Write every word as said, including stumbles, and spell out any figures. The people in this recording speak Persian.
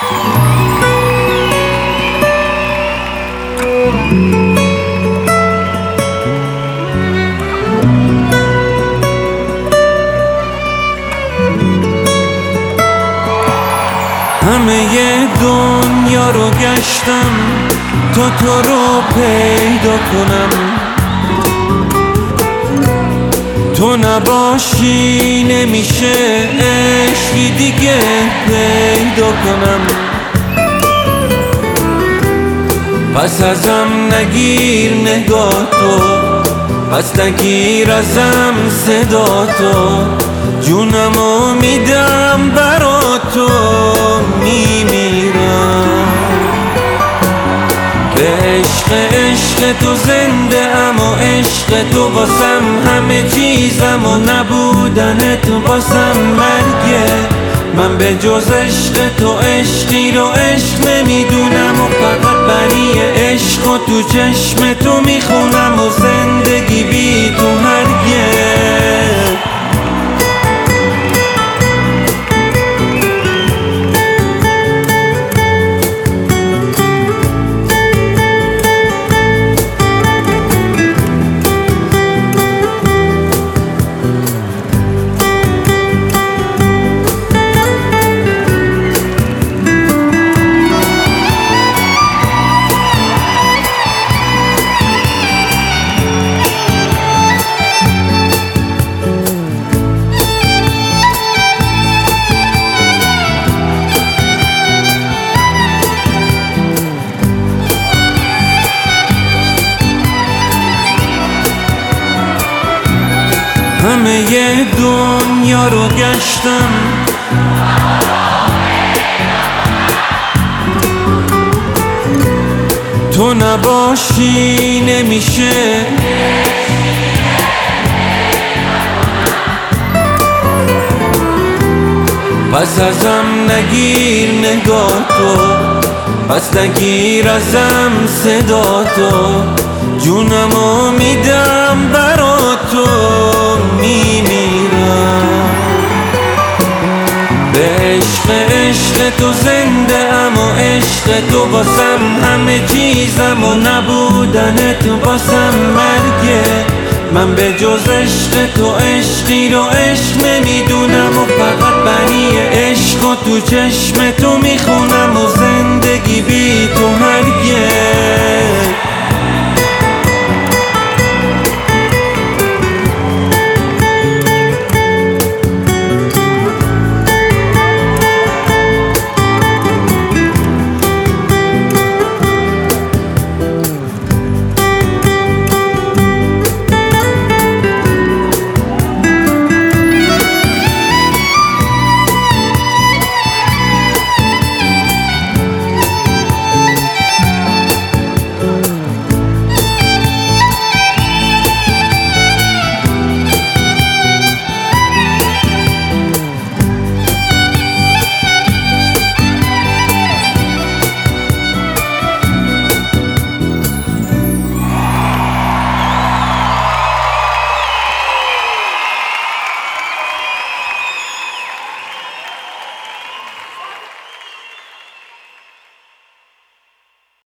همه دنیا رو گشتم تا تو رو پیدا کنم، تو نباشی نمیشه عشقی دیگه پیدا کنم. پس ازم نگیر نگاه تو، پس نگیر ازم صدا تو، جونمو میدم برا تو میمیرم. به عشق عشق تو زنده ام و عشق تو واسم همه چیزم و نبودن تو واسم مرگه. من به جز عشق تو عشقی رو عشق نمیدونم و فقط بنی عشق و تو چشم تو میخونم و زندگی بی تو هرگز. همه دنیا رو گشتم تو نباشی نمیشه پس ازم نگیر نگاه تو، پس نگیر ازم صدا تو، جونمو میدم برا تو میمیرم. به عشق عشق تو زنده ام و عشق تو واسم همه چیزم و نبودن تو واسم مرگه. من به جز عشق تو عشقی رو عشق نمیدونم و فقط بنی عشق و تو چشم تو میخونم و زندگی بی تو هرگز.